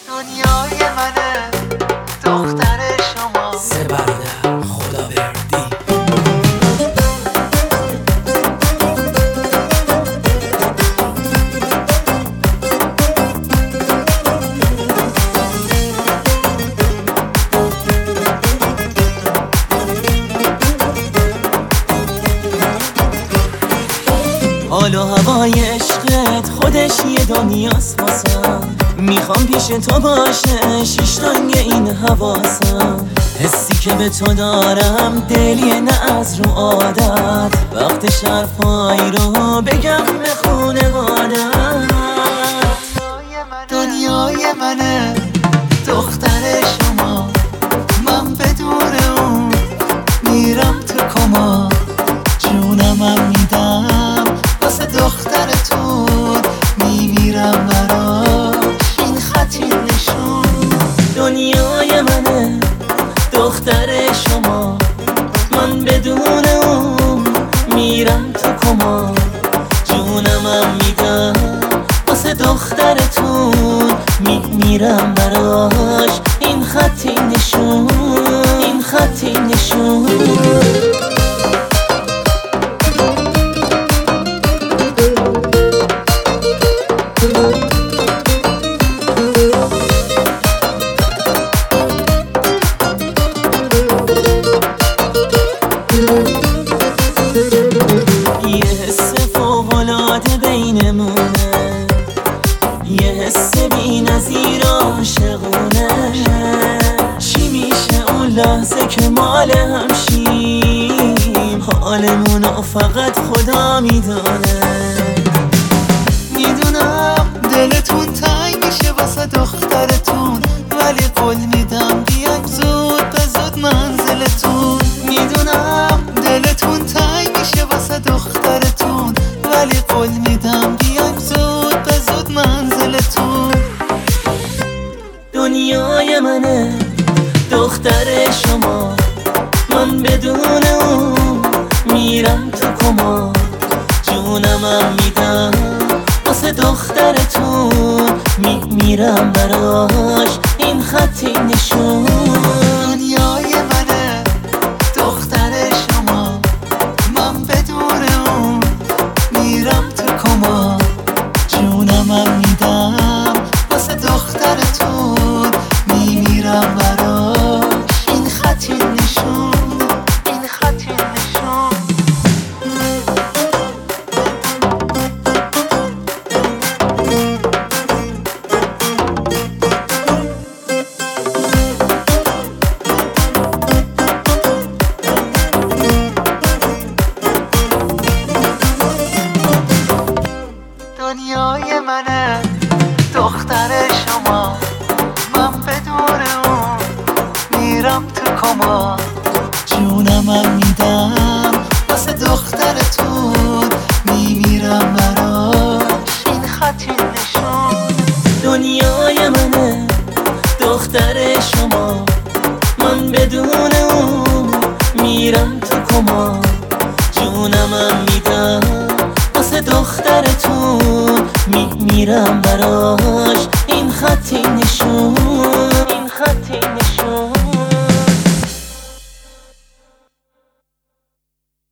دنیای منه دختر شما. سه برادر خداوردی. حال و هوای عشقت خودش یه دنیاست واسم. میخوام پیش تو باشه شیشتانگ این حواسم. حسی که به تو دارم دلیه نه از رو عادت. وقت شرفایی رو بگم به خونوادت. دنیای منه دختر شما. من بدون اون میرم تو کما. جونمم میدم واسه دخترتون. میمیرم براش این خطی نشون. دنیای منه دختر شما. من بدون اون میرم تو کما. جونمم میدم واسه دخترتون. میمیرم براش این خطی نشون. این خطی نشون. یه حس فوق‌العاده بینمونه. یه حس بی‌نظیر عاشقونه. چی میشه اون لحظه که مال هم شیم؟ حالمونو فقط خدا میدونه. میدونم دلتون تنگ میشه واسه دخترتون، ولی قول میدم بیایم زود به زود منزلتون. میدونم دلتون تنگ میشه واسه دخترتون، ولی قول میدم بیایم زود به زود منزلتون. دنیای منه دختر شما. من بدون اون میرم تو کما. جونمم میدم واسه دخترتون. میمیرم براش این خطی نشون. دنیای منه دختر شما. من بدون اون میرم تو کما. جونمم میدم واسه دخترتون. میمیرم براش این خطی نشون. این خطی نشون. دنیای منه دختر شما. من بدون اون میرم تو کما. جونمم میدم واسه دخترتون. میمیرم براش این خطی نشون. دنیای منه دختر شما. من بدون اون میرم تو کما. جونمم میدم واسه دخترتون. میمیرم براش